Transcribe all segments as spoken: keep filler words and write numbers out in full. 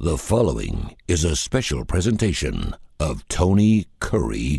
The following is a special presentation of Tony Curry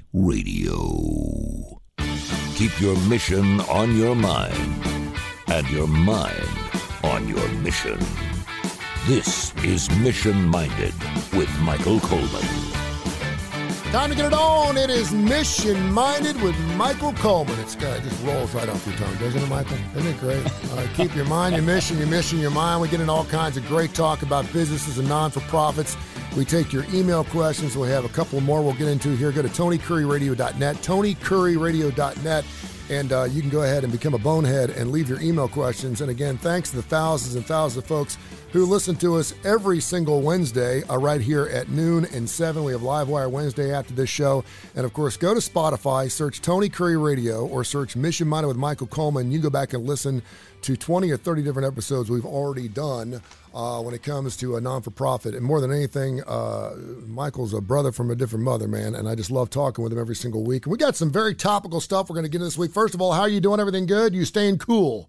Radio. Keep your mission on your mind and your mind on your mission. This is Mission Minded with Michael Coleman. Time to get it on. It is Mission Minded with Michael Coleman. It's uh, it just rolls right off your tongue, doesn't it, Michael? Isn't it great? Uh, keep your mind, your mission, your mission, your mind. We get into all kinds of great talk about businesses and non-for-profits. We take your email questions. We have a couple more we'll get into here. Go to tony curry radio dot net, tony curry radio dot net, and uh, you can go ahead and become a bonehead and leave your email questions. And again, thanks to the thousands and thousands of folks who listen to us every single Wednesday uh, right here at noon and seven. We have Livewire Wednesday after this show. And, of course, go to Spotify, search Tony Curry Radio, or search Mission Minded with Michael Coleman. You can go back and listen to twenty or thirty different episodes we've already done uh, when it comes to a non-for-profit. And more than anything, uh, Michael's a brother from a different mother, man, and I just love talking with him every single week. And we got some very topical stuff we're going to get into this week. First of all, how are you doing? Everything good? You staying cool?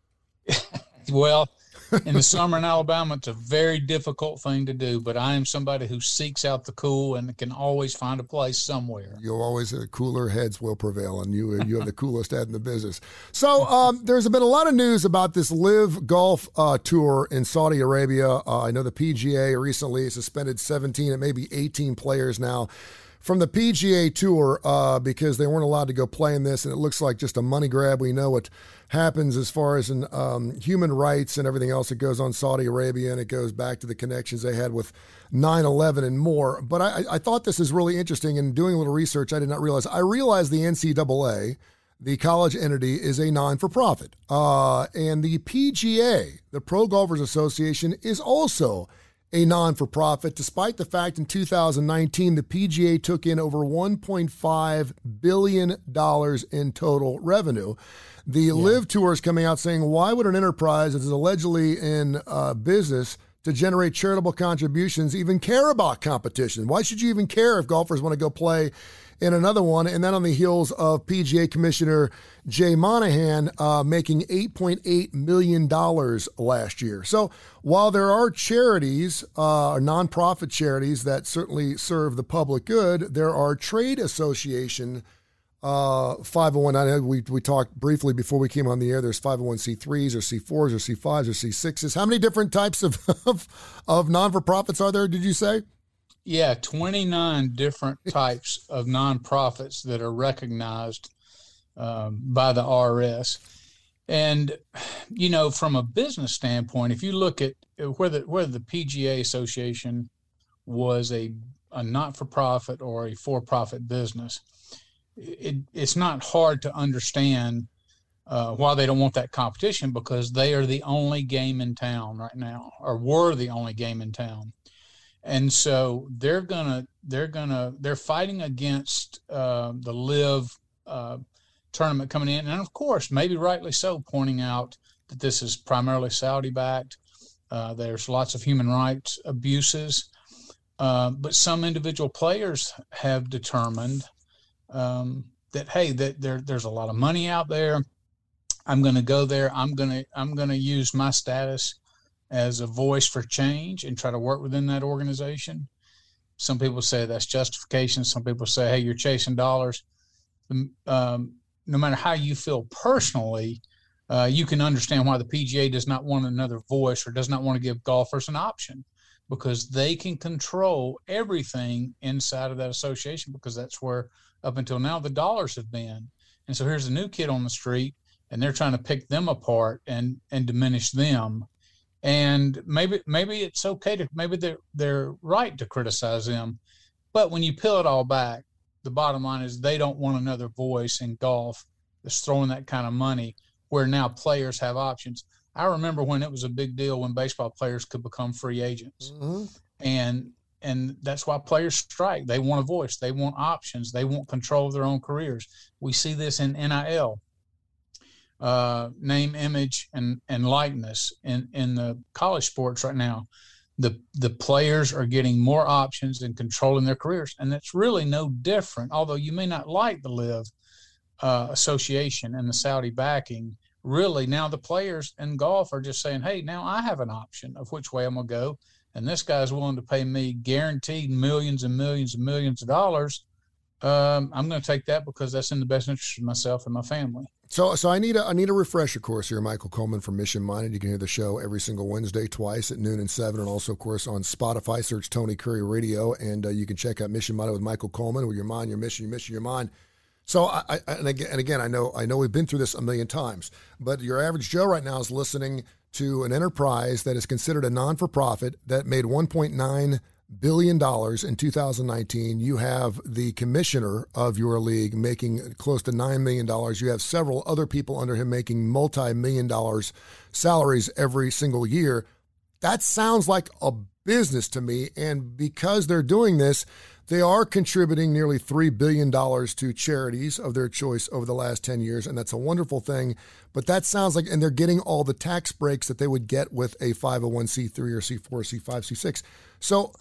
Well, in the summer in Alabama, it's a very difficult thing to do, but I am somebody who seeks out the cool and can always find a place somewhere. You'll always, uh, cooler heads will prevail, and you you have the coolest head in the business. So um, there's been a lot of news about this Live Golf uh, Tour in Saudi Arabia. Uh, I know the P G A recently suspended seventeen and maybe eighteen players now from the P G A Tour uh, because they weren't allowed to go play in this, and it looks like just a money grab. We know what happens as far as in um, human rights and everything else that goes on Saudi Arabia, and it goes back to the connections they had with nine eleven and more. But I, I thought this is really interesting, and doing a little research, I did not realize. I realized the N C double A, the college entity, is a non-for-profit. Uh, and the P G A, the Pro Golfers Association, is also a non-for-profit, despite the fact in two thousand nineteen, the P G A took in over one point five billion dollars in total revenue. The yeah. Live Tour is coming out saying, why would an enterprise that is allegedly in uh, business to generate charitable contributions even care about competition? Why should you even care if golfers want to go play in another one? And then on the heels of P G A Commissioner Jay Monahan uh, making eight point eight million dollars last year. So while there are charities, uh, nonprofit charities that certainly serve the public good, there are trade association uh, five oh one. I know we, we talked briefly before we came on the air. There's five oh one c threes or c fours or c fives or c sixes. How many different types of, of, of non-for-profits are there, did you say? Yeah, twenty-nine different types of nonprofits that are recognized um, by the I R S. And, you know, from a business standpoint, if you look at whether whether the P G A Association was a, a not-for-profit or a for-profit business, it, it's not hard to understand uh, why they don't want that competition, because they are the only game in town right now, or were the only game in town. And so they're gonna, they're gonna, they're fighting against uh, the Live uh, tournament coming in, and of course, maybe rightly so, pointing out that this is primarily Saudi-backed. Uh, there's lots of human rights abuses, uh, but some individual players have determined um, that hey, that there there's a lot of money out there. I'm going to go there. I'm gonna I'm gonna use my status as a voice for change and try to work within that organization. Some people say that's justification. Some people say, hey, you're chasing dollars. Um, no matter how you feel personally, uh, you can understand why the P G A does not want another voice or does not want to give golfers an option, because they can control everything inside of that association, because that's where up until now the dollars have been. And so here's a new kid on the street, and they're trying to pick them apart and, and diminish them. And maybe maybe it's okay to maybe they're they're right to criticize them, but when you peel it all back, the bottom line is they don't want another voice in golf that's throwing that kind of money, where now players have options. I remember when it was a big deal when baseball players could become free agents, mm-hmm. and and that's why players strike. They want a voice, they want options, they want control of their own careers. We see this in N I L. Uh, name, image, and, and likeness in, in the college sports right now. The the players are getting more options and controlling their careers, and that's really no different. Although you may not like the Live uh, Association and the Saudi backing, really now the players in golf are just saying, hey, now I have an option of which way I'm going to go. and this guy's willing to pay me guaranteed millions and millions and millions of dollars, um, I'm going to take that because that's in the best interest of myself and my family. So, so I need a I need a refresher course here. Michael Coleman from Mission Minded. You can hear the show every single Wednesday, twice at noon and seven, and also, of course, on Spotify. Search Tony Curry Radio, and uh, you can check out Mission Minded with Michael Coleman. With your mind, your mission, your mission, your mind. So, I, I and again, and again, I know I know we've been through this a million times, but your average Joe right now is listening to an enterprise that is considered a non-for-profit that made one point nine billion dollars in two thousand nineteen. You have the commissioner of your league making close to nine million dollars. You have several other people under him making multi-million dollars salaries every single year. That sounds like a business to me. And because they're doing this, they are contributing nearly three billion dollars to charities of their choice over the last ten years. And that's a wonderful thing. But that sounds like, and they're getting all the tax breaks that they would get with a five oh one c three or C four, C five, C six. So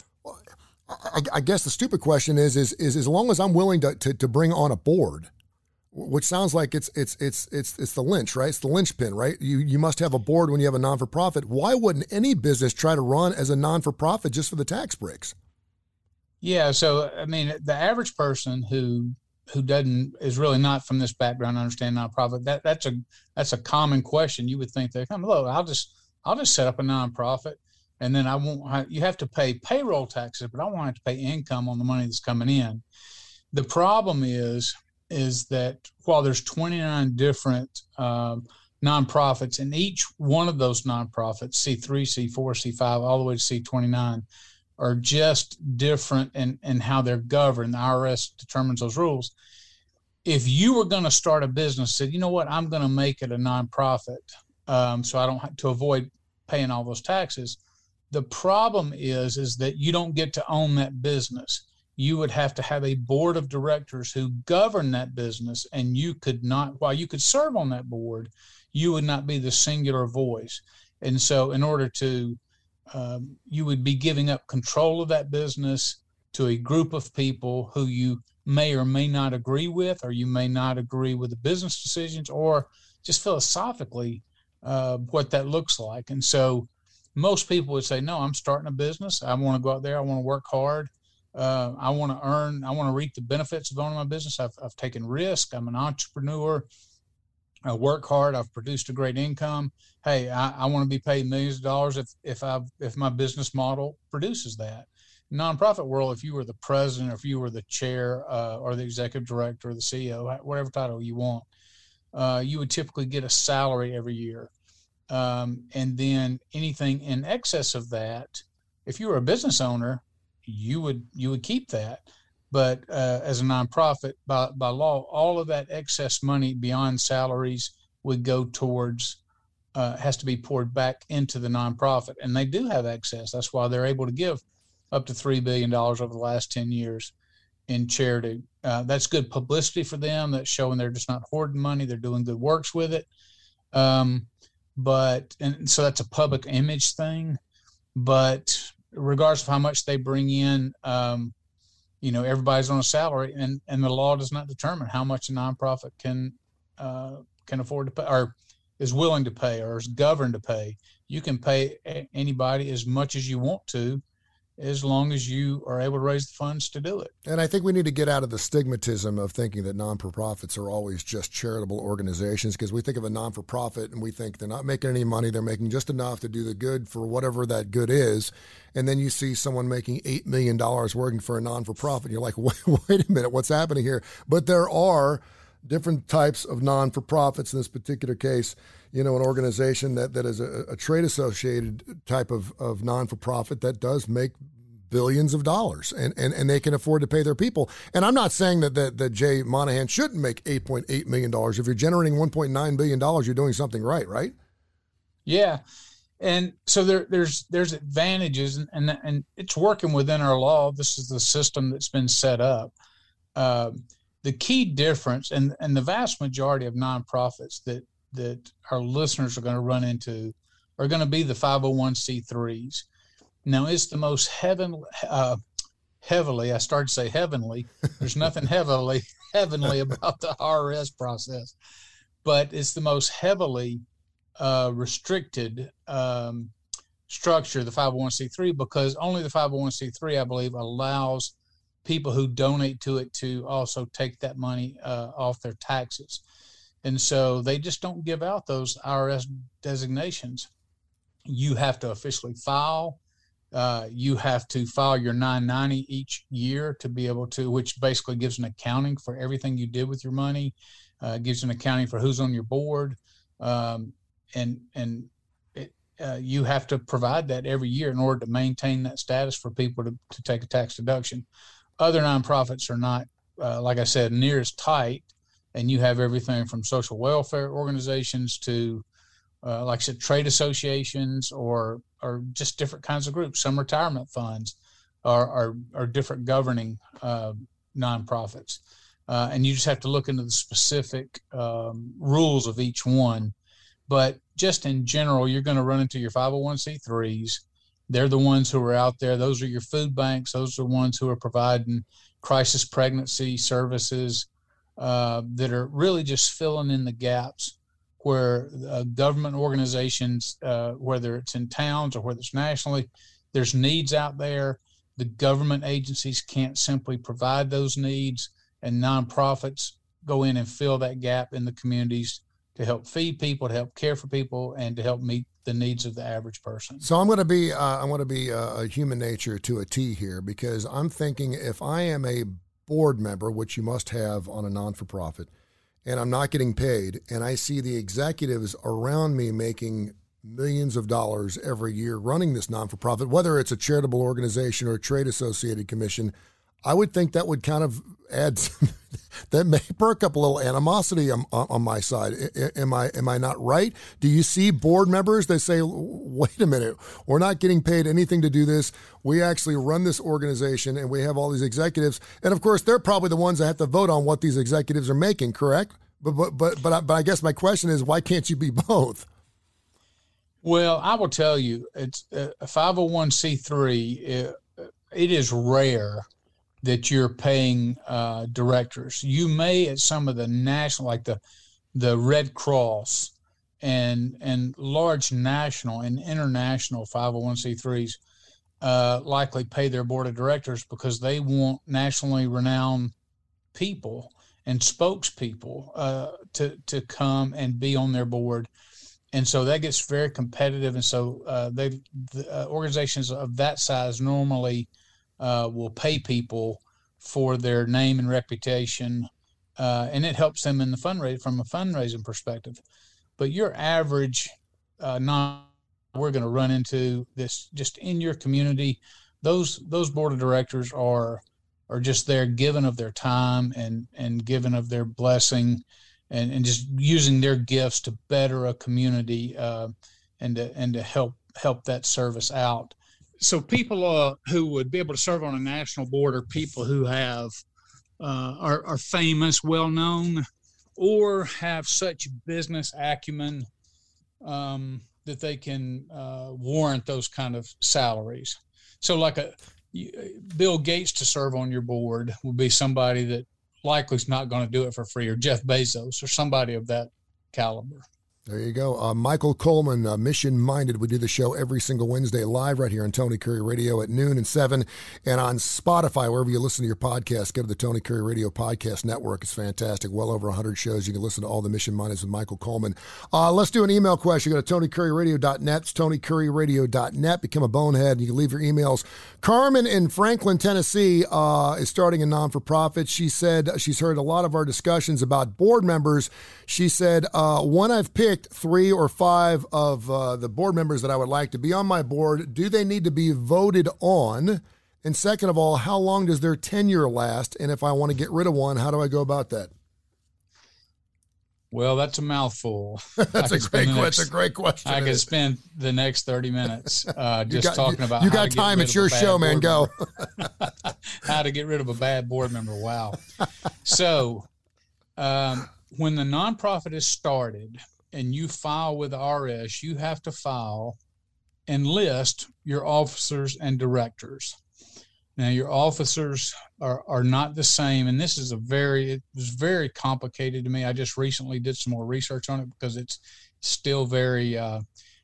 I, I guess the stupid question is, is, is as long as I'm willing to, to, to bring on a board, which sounds like it's, it's, it's, it's, it's the lynch, right? It's the linchpin, right? You, you must have a board when you have a non-for-profit. Why wouldn't any business try to run as a non-for-profit just for the tax breaks? Yeah. So, I mean, the average person who, who doesn't, is really not from this background, understand nonprofit, that that's a, that's a common question. You would think that, come look, I'll just, I'll just set up a nonprofit. And then I won't, you have to pay payroll taxes, but I won't have to pay income on the money that's coming in. The problem is, is that while there's twenty-nine different um, nonprofits, and each one of those nonprofits, C three, C four, C five, all the way to C twenty-nine, are just different in, in how they're governed. The I R S determines those rules. If you were going to start a business, said, you know what, I'm going to make it a nonprofit, um, so I don't have to avoid paying all those taxes. The problem is, is that you don't get to own that business. You would have to have a board of directors who govern that business, and you could not, while you could serve on that board, you would not be the singular voice. And so in order to, um, you would be giving up control of that business to a group of people who you may or may not agree with, or you may not agree with the business decisions, or just philosophically uh, what that looks like. And so most people would say, no, I'm starting a business. I want to go out there. I want to work hard. Uh, I want to earn, I want to reap the benefits of owning my business. I've, I've taken risk. I'm an entrepreneur. I work hard. I've produced a great income. Hey, I, I want to be paid millions of dollars if, if I, if my business model produces that. Nonprofit world, if you were the president, or if you were the chair, uh, or the executive director, or the C E O, whatever title you want, uh, you would typically get a salary every year. Um, and then anything in excess of that, if you were a business owner, you would you would keep that. But uh, as a nonprofit, by, by law, all of that excess money beyond salaries would go towards, uh, has to be poured back into the nonprofit. And they do have excess. That's why they're able to give up to three billion dollars over the last ten years in charity. Uh, that's good publicity for them. That's showing they're just not hoarding money. They're doing good works with it. Um, But, and so that's a public image thing, but regardless of how much they bring in, um, you know, everybody's on a salary, and, and the law does not determine how much a nonprofit can, uh, can afford to pay, or is willing to pay, or is governed to pay. You can pay anybody as much as you want to, as long as you are able to raise the funds to do it. And I think we need to get out of the stigmatism of thinking that non-for-profits are always just charitable organizations, because we think of a non-for-profit and we think they're not making any money. They're making just enough to do the good for whatever that good is. And then you see someone making eight million dollars working for a non-for-profit. And you're like, wait, wait a minute, what's happening here? But there are different types of non-for-profits. In this particular case, you know, an organization that, that is a, a trade associated type of, of non-for-profit that does make billions of dollars, and, and, and they can afford to pay their people. And I'm not saying that, that, that Jay Monahan shouldn't make eight point eight million dollars. If you're generating one point nine billion dollars, you're doing something right, right? Yeah. And so there, there's there's advantages, and, and, and it's working within our law. This is the system that's been set up. Um, the key difference, and, and the vast majority of nonprofits that that our listeners are going to run into are going to be the five oh one c threes. Now, it's the most heaven, uh, heavily, I started to say heavenly. There's nothing heavily, heavenly about the I R S process, but it's the most heavily uh, restricted um, structure, the five oh one c three, because only the five oh one c three, I believe, allows people who donate to it to also take that money uh, off their taxes. And so they just don't give out those I R S designations. You have to officially file. Uh, you have to file your nine ninety each year to be able to, which basically gives an accounting for everything you did with your money, uh, gives an accounting for who's on your board. Um, and and it, uh, you have to provide that every year in order to maintain that status for people to, to take a tax deduction. Other nonprofits are not, uh, like I said, near as tight, and you have everything from social welfare organizations to, uh, like I said, trade associations or or just different kinds of groups. Some retirement funds are are, are different governing uh, nonprofits. Uh, and you just have to look into the specific um, rules of each one. But just in general, you're going to run into your five oh one c threes. They're the ones who are out there. Those are your food banks. Those are the ones who are providing crisis pregnancy services uh, that are really just filling in the gaps where uh, government organizations, uh, whether it's in towns or whether it's nationally, there's needs out there. The government agencies can't simply provide those needs, and nonprofits go in and fill that gap in the communities to help feed people, to help care for people, and to help meet the needs of the average person. So I'm going to be uh, I'm going to be a, a human nature to a T here, because I'm thinking if I am a board member, which you must have on a non-for-profit, and I'm not getting paid, and I see the executives around me making millions of dollars every year running this non-for-profit, whether it's a charitable organization or a trade associated commission, I would think that would kind of add some, that may perk up a little animosity on, on my side. Am I am I not right? Do you see board members that say, wait a minute, we're not getting paid anything to do this. We actually run this organization and we have all these executives. And of course, they're probably the ones that have to vote on what these executives are making, correct? But but but but I, but I guess my question is, why can't you be both? Well, I will tell you, it's a five oh one c three. It, it is rare that you're paying uh, directors. You may at some of the national, like the the Red Cross and and large national and international five oh one c threes uh, likely pay their board of directors because they want nationally renowned people and spokespeople uh, to to come and be on their board. And so that gets very competitive. And so uh, they the, uh, organizations of that size normally Uh, will pay people for their name and reputation, uh, and it helps them in the fundraising from a fundraising perspective. But your average uh, non, we're going to run into this just in your community. Those those board of directors are are just there, giving of their time and and giving of their blessing, and, and just using their gifts to better a community uh, and to and to help help that service out. So people uh, who would be able to serve on a national board are people who have uh, are, are famous, well-known, or have such business acumen um, that they can uh, warrant those kind of salaries. So like a Bill Gates to serve on your board would be somebody that likely is not going to do it for free, or Jeff Bezos or somebody of that caliber. There you go. Uh, Michael Coleman, uh, Mission Minded. We do the show every single Wednesday live right here on Tony Curry Radio at noon and seven, and on Spotify, wherever you listen to your podcast. Go to the Tony Curry Radio Podcast Network. It's fantastic. Well over one hundred shows. You can listen to all the Mission Minded with Michael Coleman. Uh, let's do an email question. Go to tony curry radio dot net. It's tony curry radio dot net. Become a bonehead, and you can leave your emails. Carmen in Franklin, Tennessee uh, is starting a non-for-profit. She said she's heard a lot of our discussions about board members. She said, uh, one I've picked three or five of uh, the board members that I would like to be on my board. Do they need to be voted on? And second of all, how long does their tenure last? And if I want to get rid of one, how do I go about that? Well, that's a mouthful. that's, a great, next, that's a great question. I could spend the next thirty minutes uh, just got, talking about you how got to time. Get It's your show, man. Go. How to get rid of a bad board member. Wow. So um, when the nonprofit is started, and you file with the I R S, you have to file and list your officers and directors. Now, your officers are, are not the same, and this is a very, it was very complicated to me. I just recently did some more research on it because it's still very, uh,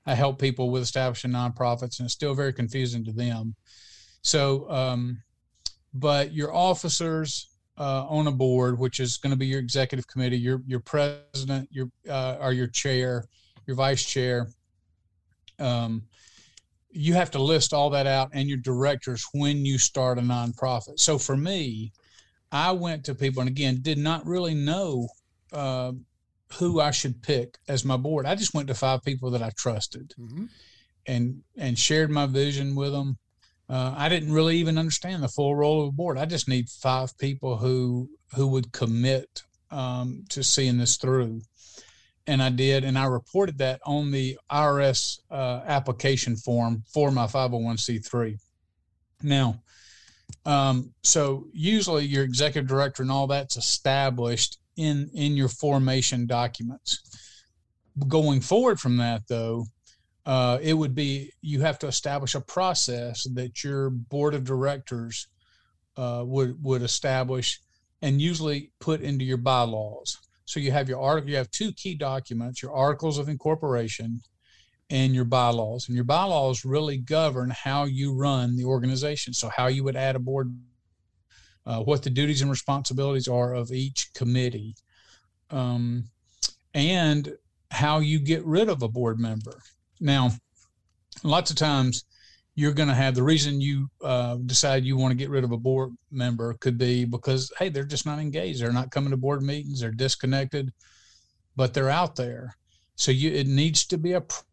I help people with establishing nonprofits, and it's still very confusing to them. So, um, but your officers uh, on a board, which is going to be your executive committee, your your president, your uh, or your chair, your vice chair, um, you have to list all that out, and your directors when you start a nonprofit. So for me, I went to people, and again, did not really know uh, who I should pick as my board. I just went to five people that I trusted, mm-hmm. and and shared my vision with them. Uh, I didn't really even understand the full role of a board. I just need five people who who would commit um, to seeing this through. And I did, and I reported that on the I R S uh, application form for my five oh one c three. Now, um, so usually your executive director and all that's established in, in your formation documents. Going forward from that, though, uh, it would be you have to establish a process that your board of directors uh, would would establish and usually put into your bylaws. So you have your article, you have two key documents, your articles of incorporation and your bylaws. And your bylaws really govern how you run the organization. So how you would add a board, uh, what the duties and responsibilities are of each committee, um, and how you get rid of a board member. Now, lots of times you're going to have the reason you uh, decide you want to get rid of a board member could be because, hey, they're just not engaged. They're not coming to board meetings. They're disconnected, but they're out there. So you, it needs to be a. Pr-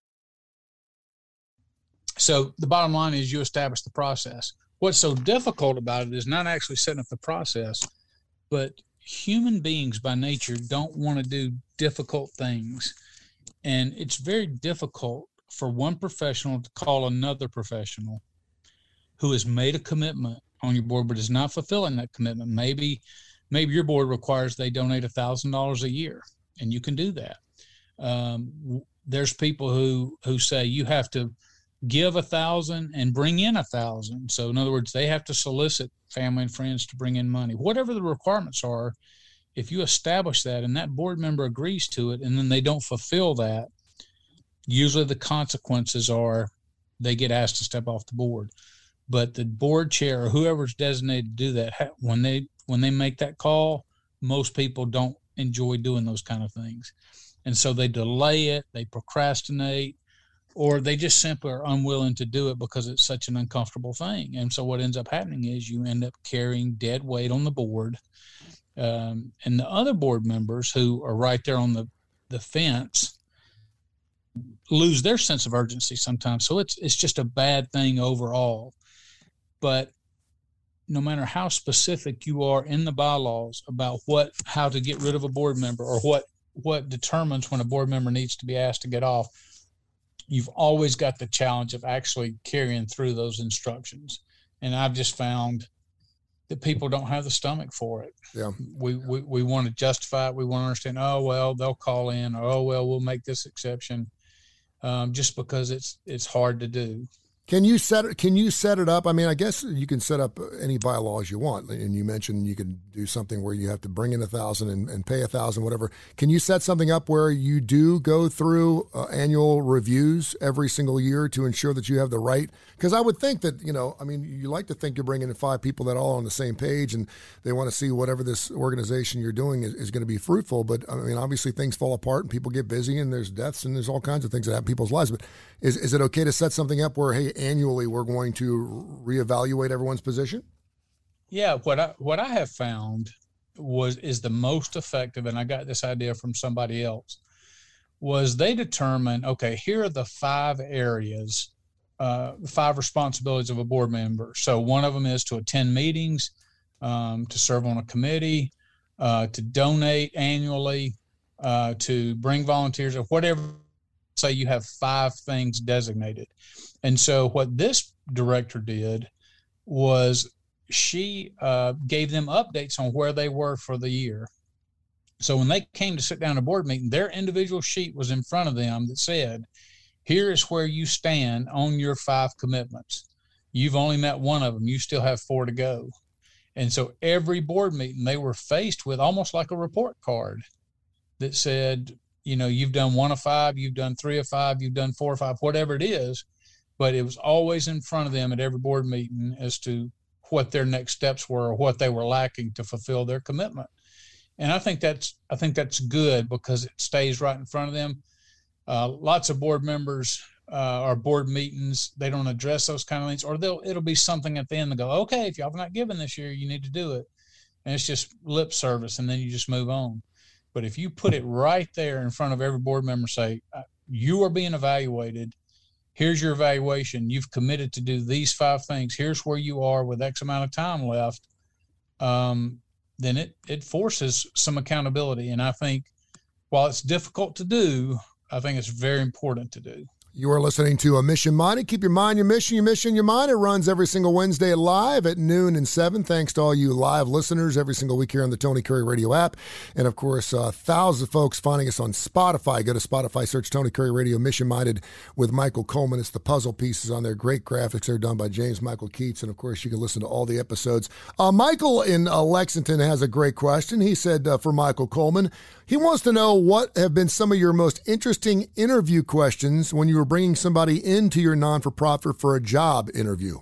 so the bottom line is you establish the process. What's so difficult about it is not actually setting up the process, but human beings by nature don't want to do difficult things. And it's very difficult for one professional to call another professional who has made a commitment on your board but is not fulfilling that commitment. Maybe maybe your board requires they donate one thousand dollars a year, and you can do that. Um, there's people who, who say you have to give one thousand dollars and bring in one thousand dollars. So in other words, they have to solicit family and friends to bring in money. Whatever the requirements are, if you establish that and that board member agrees to it and then they don't fulfill that, usually the consequences are they get asked to step off the board. But the board chair or whoever's designated to do that, when they when they make that call, most people don't enjoy doing those kind of things. And so they delay it, they procrastinate, or they just simply are unwilling to do it because it's such an uncomfortable thing. And so what ends up happening is you end up carrying dead weight on the board. Um, and the other board members who are right there on the, the fence lose their sense of urgency sometimes. So it's it's just a bad thing overall. But no matter how specific you are in the bylaws about what how to get rid of a board member or what what determines when a board member needs to be asked to get off, you've always got the challenge of actually carrying through those instructions. And I've just found that people don't have the stomach for it. Yeah. We, we, we want to justify it. We want to understand, oh, well, they'll call in, or, oh, well, we'll make this exception. Um, just because it's it's hard to do. Can you set it? Can you set it up? I mean, I guess you can set up any bylaws you want. And you mentioned you can do something where you have to bring in a thousand and, and pay a thousand, whatever. Can you set something up where you do go through uh, annual reviews every single year to ensure that you have the right? Because I would think that, you know, I mean, you like to think you're bringing in five people that are all on the same page and they want to see whatever this organization you're doing is, is going to be fruitful. But I mean, obviously things fall apart and people get busy and there's deaths and there's all kinds of things that happen in people's lives. But is is it okay to set something up where, hey, annually we're going to reevaluate everyone's position? Yeah, what I what I have found was is the most effective, and I got this idea from somebody else, was they determine, okay, here are the five areas, uh, five responsibilities of a board member. So one of them is to attend meetings, um, to serve on a committee, uh, to donate annually, uh, to bring volunteers, or whatever. Say you have five things designated. And so what this director did was she uh, gave them updates on where they were for the year. So when they came to sit down at a board meeting, their individual sheet was in front of them that said, here is where you stand on your five commitments. You've only met one of them. You still have four to go. And so every board meeting, they were faced with almost like a report card that said, you know, you've done one of five, you've done three of five, you've done four or five, whatever it is, but it was always in front of them at every board meeting as to what their next steps were or what they were lacking to fulfill their commitment. And I think that's, I think that's good because it stays right in front of them. Uh, lots of board members uh, or board meetings, they don't address those kind of things, or they'll, it'll be something at the end to go, okay, if y'all have not given this year, you need to do it. And it's just lip service. And then you just move on. But if you put it right there in front of every board member, say, you are being evaluated. Here's your evaluation. You've committed to do these five things. Here's where you are with X amount of time left. Um, then it, it forces some accountability. And I think while it's difficult to do, I think it's very important to do. You are listening to A Mission Minded. Keep your mind, your mission, your mission, your mind. It runs every single Wednesday live at noon and seven. Thanks to all you live listeners every single week here on the Tony Curry Radio app. And, of course, uh, thousands of folks finding us on Spotify. Go to Spotify, search Tony Curry Radio Mission Minded with Michael Coleman. It's the puzzle pieces on there. Great graphics. They're done by James Michael Keats. And, of course, you can listen to all the episodes. Uh, Michael in uh, Lexington has a great question. He said uh, for Michael Coleman, he wants to know what have been some of your most interesting interview questions when you were bringing somebody into your non-for-profit for a job interview.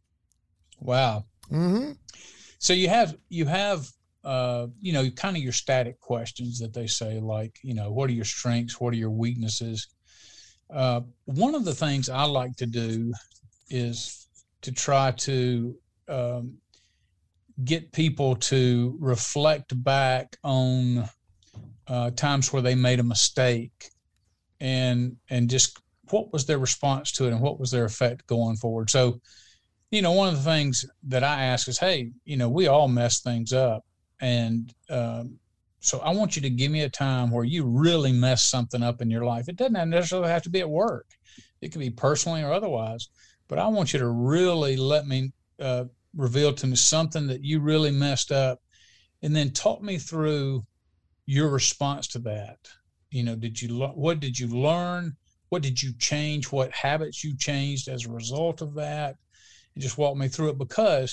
Wow. Mm-hmm. So you have, you have, uh, you know, kind of your static questions that they say, like, you know, what are your strengths? What are your weaknesses? Uh, one of the things I like to do is to try to um, get people to reflect back on uh, times where they made a mistake and, and just what was their response to it and what was their effect going forward. So, you know, one of the things that I ask is, hey, you know, we all mess things up. And um, so I want you to give me a time where you really mess something up in your life. It doesn't necessarily have to be at work. It could be personally or otherwise, but I want you to really let me uh, reveal to me something that you really messed up, and then talk me through your response to that. You know, did you, what did you learn? What did you change? What habits you changed as a result of that? And just walk me through it, because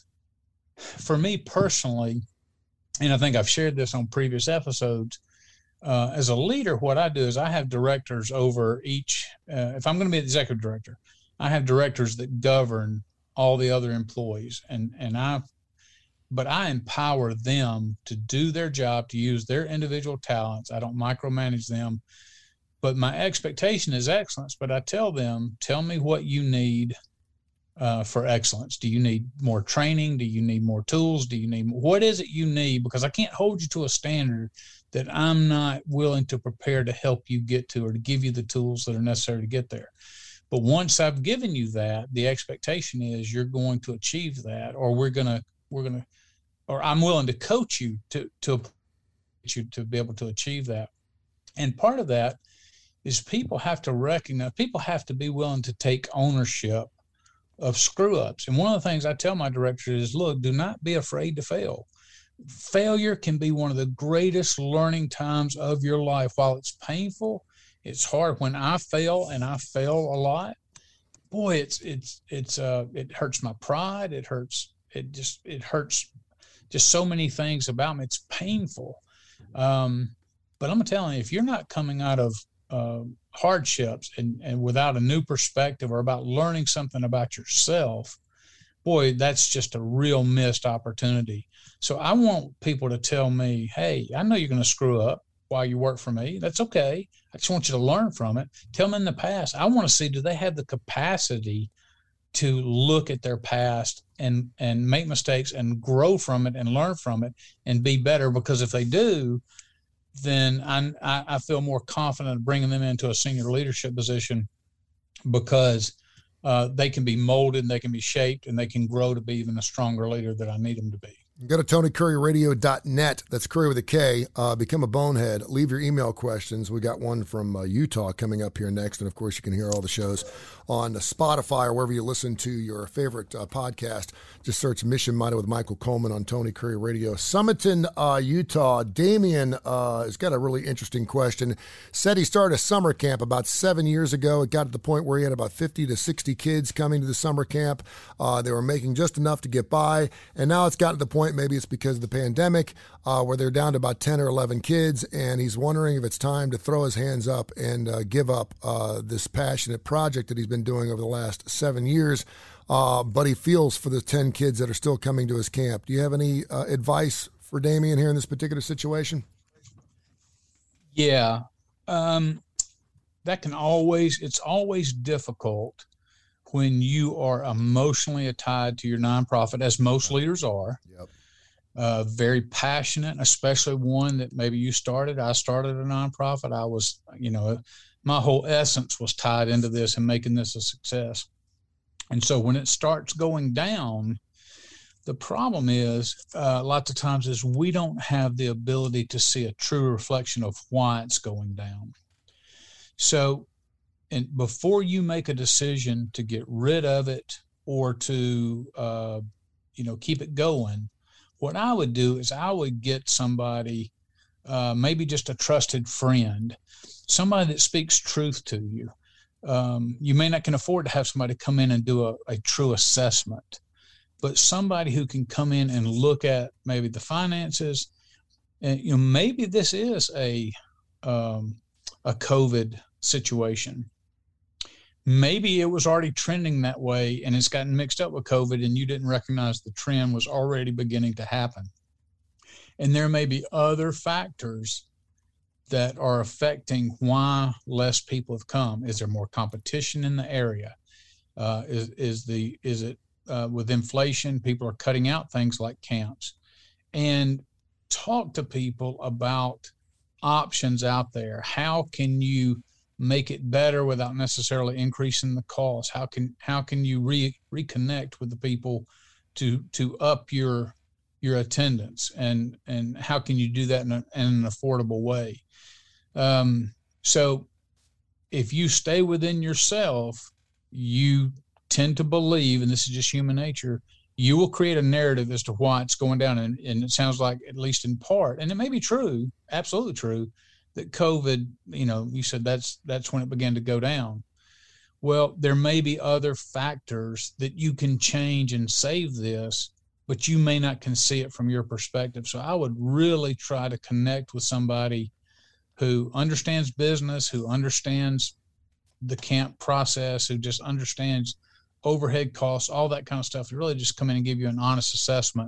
for me personally, and I think I've shared this on previous episodes, uh, as a leader, what I do is I have directors over each, uh, if I'm going to be the executive director, I have directors that govern all the other employees, and, and I, but I empower them to do their job, to use their individual talents. I don't micromanage them, but my expectation is excellence. But I tell them, tell me what you need uh, for excellence. Do you need more training? Do you need more tools? Do you need, what is it you need? Because I can't hold you to a standard that I'm not willing to prepare to help you get to, or to give you the tools that are necessary to get there. But once I've given you that, the expectation is you're going to achieve that, or we're going to, we're going to, or I'm willing to coach you to, to, you to be able to achieve that. And part of that is people have to recognize, people have to be willing to take ownership of screw ups. And one of the things I tell my directors is, look, do not be afraid to fail. Failure can be one of the greatest learning times of your life. While it's painful, it's hard. When I fail, and I fail a lot, boy, it's, it's, it's, uh, it hurts my pride. It hurts, it just, it hurts just so many things about me. It's painful. Um, but I'm telling you, if you're not coming out of uh, hardships and, and without a new perspective, or about learning something about yourself, boy, that's just a real missed opportunity. So I want people to tell me, hey, I know you're going to screw up while you work for me. That's okay. I just want you to learn from it. Tell them in the past. I want to see, do they have the capacity to look at their past and, and make mistakes and grow from it and learn from it and be better? Because if they do, then I'm, I, I feel more confident bringing them into a senior leadership position, because uh, they can be molded and they can be shaped and they can grow to be even a stronger leader that I need them to be. Go to tony curry radio dot net. That's Curry with a K. Uh, become a bonehead. Leave your email questions. We got one from uh, Utah coming up here next. And, of course, you can hear all the shows on Spotify or wherever you listen to your favorite uh, podcast. Just search Mission Minded with Michael Coleman on Tony Curry Radio. Summerton, uh, Utah. Damien uh, has got a really interesting question. Said he started a summer camp about seven years ago. It got to the point where he had about fifty to sixty kids coming to the summer camp. Uh, they were making just enough to get by. And now it's gotten to the point point, maybe it's because of the pandemic, uh, where they're down to about ten or eleven kids, and he's wondering if it's time to throw his hands up and uh, give up uh, this passionate project that he's been doing over the last seven years. Uh, but he feels for the ten kids that are still coming to his camp. Do you have any uh, advice for Damien here in this particular situation? Yeah. Um, that can always, it's always difficult when you are emotionally tied to your nonprofit, as most leaders are. Yep. Uh, very passionate, especially one that maybe you started. I started a nonprofit. I was, you know, my whole essence was tied into this and making this a success. And so when it starts going down, the problem is uh, lots of times is we don't have the ability to see a true reflection of why it's going down. So and before you make a decision to get rid of it or to, uh, you know, keep it going, what I would do is I would get somebody, uh, maybe just a trusted friend, somebody that speaks truth to you. Um, you may not can afford to have somebody come in and do a, a true assessment, but somebody who can come in and look at maybe the finances, and you know maybe this is a um, a COVID situation. Maybe it was already trending that way and it's gotten mixed up with COVID, and you didn't recognize the trend was already beginning to happen. And there may be other factors that are affecting why less people have come. Is there more competition in the area? Uh, is is the is it uh, with inflation? People are cutting out things like camps. And talk to people about options out there. How can you make it better without necessarily increasing the cost? How can how can you re, reconnect with the people to to up your your attendance, and and how can you do that in, a, in an affordable way? Um, so if you stay within yourself, you tend to believe, and this is just human nature, you will create a narrative as to why it's going down. And, and it sounds like, at least in part, and it may be true, absolutely true, that COVID, you know, you said that's, that's when it began to go down. Well, there may be other factors that you can change and save this, but you may not can see it from your perspective. So I would really try to connect with somebody who understands business, who understands the camp process, who just understands overhead costs, all that kind of stuff, to really just come in and give you an honest assessment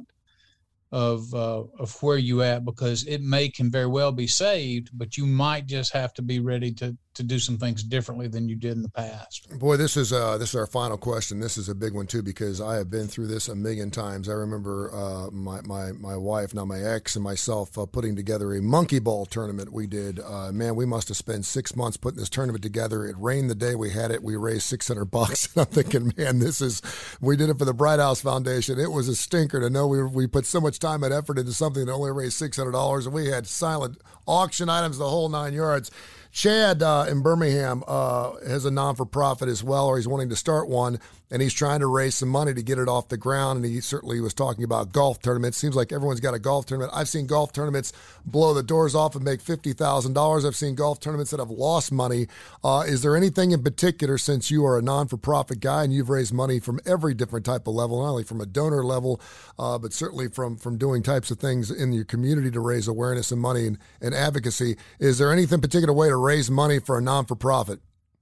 of uh, of where you at, because it may can very well be saved, but you might just have to be ready to to do some things differently than you did in the past. Boy, this is uh, this is our final question. This is a big one too, because I have been through this a million times. I remember uh, my my my wife, now my ex, and myself uh, putting together a monkey ball tournament. We did, uh, man, we must have spent six months putting this tournament together. It rained the day we had it. We raised six hundred bucks. And I'm thinking, man, this is. We did it for the Bright House Foundation. It was a stinker to know we we put so much time and effort into something that only raised six hundred dollars, and we had silent auction items, the whole nine yards. Chad uh, in Birmingham uh, has a non-for-profit as well, or he's wanting to start one, and he's trying to raise some money to get it off the ground, and he certainly was talking about golf tournaments. Seems like everyone's got a golf tournament. I've seen golf tournaments blow the doors off and make fifty thousand dollars. I've seen golf tournaments that have lost money. Uh, is there anything in particular, since you are a non-for-profit guy and you've raised money from every different type of level, not only from a donor level, uh, but certainly from, from doing types of things in your community to raise awareness and money and, and advocacy, is there anything particular way to raise money for a non-for-profit?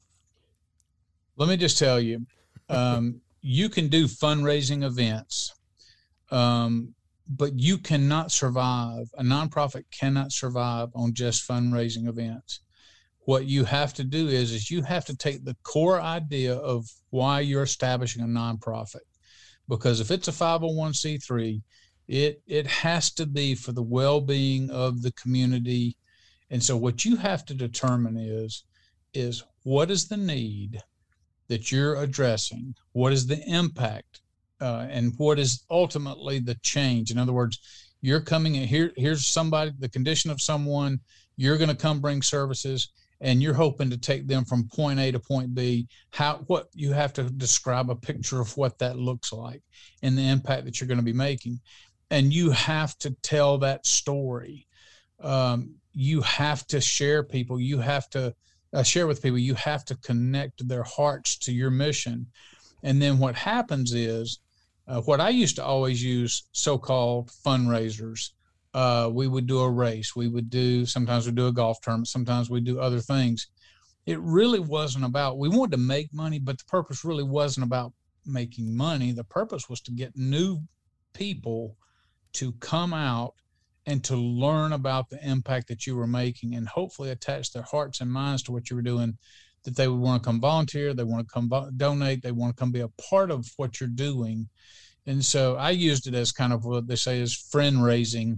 Let me just tell you, um, you can do fundraising events, um, but you cannot survive. A nonprofit cannot survive on just fundraising events. What you have to do is, is you have to take the core idea of why you're establishing a nonprofit. Because if it's a five oh one c three, it it has to be for the well-being of the community. And so what you have to determine is, is what is the need that you're addressing? What is the impact? Uh, and what is ultimately the change? In other words, you're coming in here, here's somebody, the condition of someone, you're going to come bring services, and you're hoping to take them from point A to point B. How, what you have to describe a picture of what that looks like and the impact that you're going to be making. And you have to tell that story. Um, you have to share people. You have to uh, share with people. You have to connect their hearts to your mission. And then what happens is Uh, what I used to always use, so-called fundraisers. Uh, we would do a race. We would do, sometimes we do a golf tournament. Sometimes we do other things. It really wasn't about, we wanted to make money, but the purpose really wasn't about making money. The purpose was to get new people to come out and to learn about the impact that you were making, and hopefully attach their hearts and minds to what you were doing, that they would want to come volunteer, they want to come donate, they want to come be a part of what you're doing. And so I used it as kind of what they say is friend raising,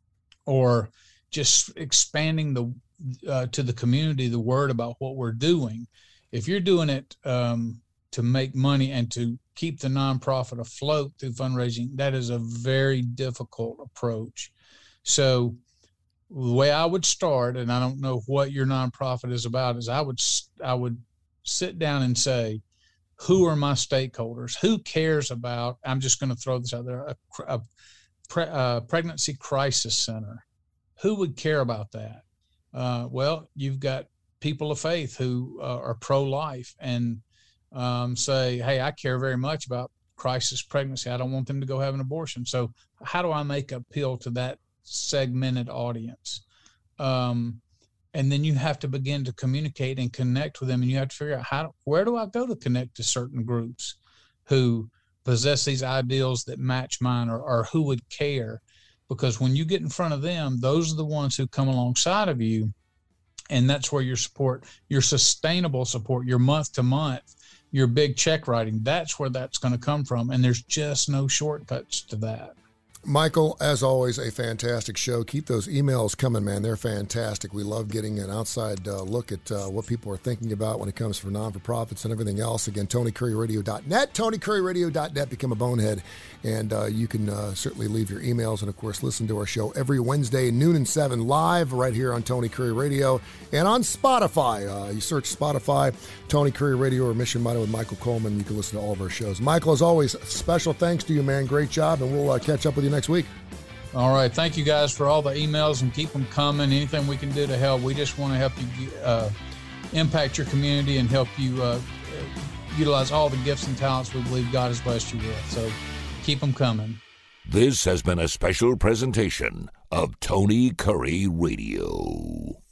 or just expanding the uh, to the community the word about what we're doing. If you're doing it um, to make money and to keep the nonprofit afloat through fundraising, that is a very difficult approach. So the way I would start, and I don't know what your nonprofit is about, is I would I would sit down and say, who are my stakeholders? Who cares about, I'm just going to throw this out there, a, a, pre, a pregnancy crisis center. Who would care about that? Uh, well, you've got people of faith who uh, are pro-life and um, say, hey, I care very much about crisis pregnancy. I don't want them to go have an abortion. So how do I make appeal to that segmented audience? Um, and then you have to begin to communicate and connect with them, and you have to figure out how, where do I go to connect to certain groups who possess these ideals that match mine, or, or who would care? Because when you get in front of them, those are the ones who come alongside of you. And that's where your support, your sustainable support, your month to month, your big check writing, that's where that's going to come from. And there's just no shortcuts to that. Michael, as always, a fantastic show. Keep those emails coming, man. They're fantastic. We love getting an outside uh, look at uh, what people are thinking about when it comes for non-for-profits and everything else. Again, Tony Curry Radio dot net, Tony Curry Radio dot net. Become a bonehead, and uh, you can uh, certainly leave your emails and, of course, listen to our show every Wednesday, noon and seven, live right here on Tony Curry Radio and on Spotify. Uh, you search Spotify, Tony Curry Radio, or Mission Minded with Michael Coleman. You can listen to all of our shows. Michael, as always, special thanks to you, man. Great job, and we'll uh, catch up with you next week. All right. Thank you guys for all the emails, and keep them coming. Anything we can do to help. We just want to help you uh, impact your community and help you uh, utilize all the gifts and talents we believe God has blessed you with. So keep them coming. This has been a special presentation of Tony Curry Radio.